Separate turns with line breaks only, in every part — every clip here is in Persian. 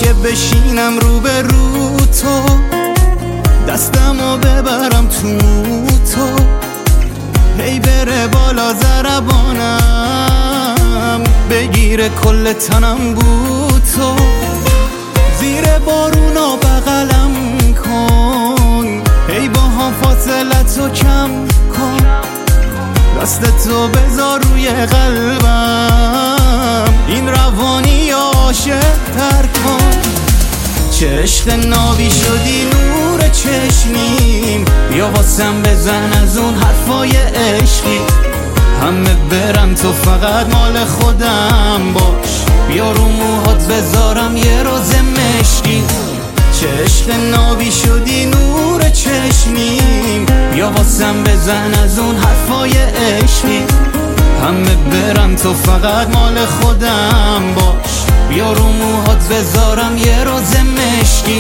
که بشینم رو به رو تو، دستمو ببرم تو تو، هی بره بالا ضربانم، بگیره کل تنم بود تو، زیر بارونا بغلم کن، هی با هم فاصلتو کم کن، دستتو بذار روی قلبم، این روانی عاشق تر کن. چه عشق نابی شدی نور چشمیم، بیا واسم بزن از اون حرفای عشقی، همه برن تو فقط مال خودم باش، بیا رو موهات بذارم یه روز مشکی. چه عشق نابی شدی نور چشمیم، بیا واسم بزن از اون حرفای عشقی، همه برن تو فقط مال خودم باش، بیا رو موهات بذارم یه روز مشکی.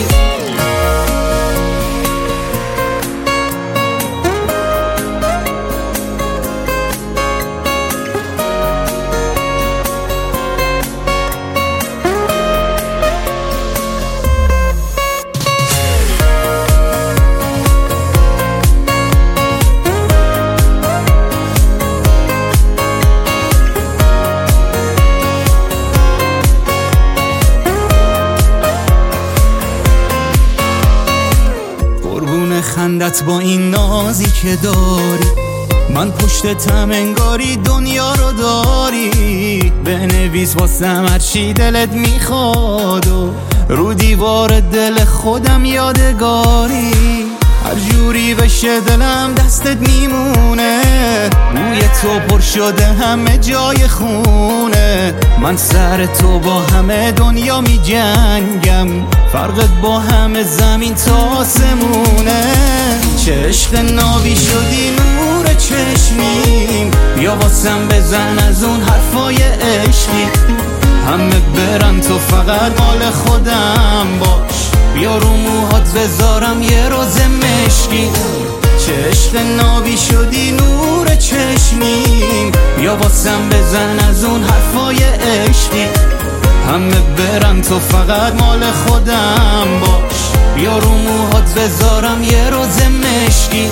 خندت با این نازی که داری، من پشتتم انگاری دنیا رو داری، بنویس واسم هرچی دلت میخواد و رو دیوار دل خودم یادگاری، هر جوری بشه دلم دستت میمونه، بوی تو پر شده همه جای خونه، من سر تو با همه دنیا می جنگم، فرقت با همه زمین تا آسمونه. چه عشق نابی شدی نور چشمیم، بیا واسم بزن از اون حرفای عشقی، همه برن تو فقط مال خودم باش، بیا رو موهات بذارم یه روز مشکی. چه عشق نابی شدی نور چشمیم، بیا واسم بزن از اون حرفای عشقی، همه برن تو فقط مال خودم باش، بیا رو موهات بذارم یه روز مشکی.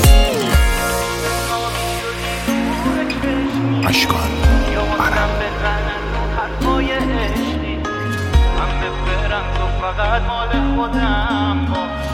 اشکال
فقط مال خودم باش.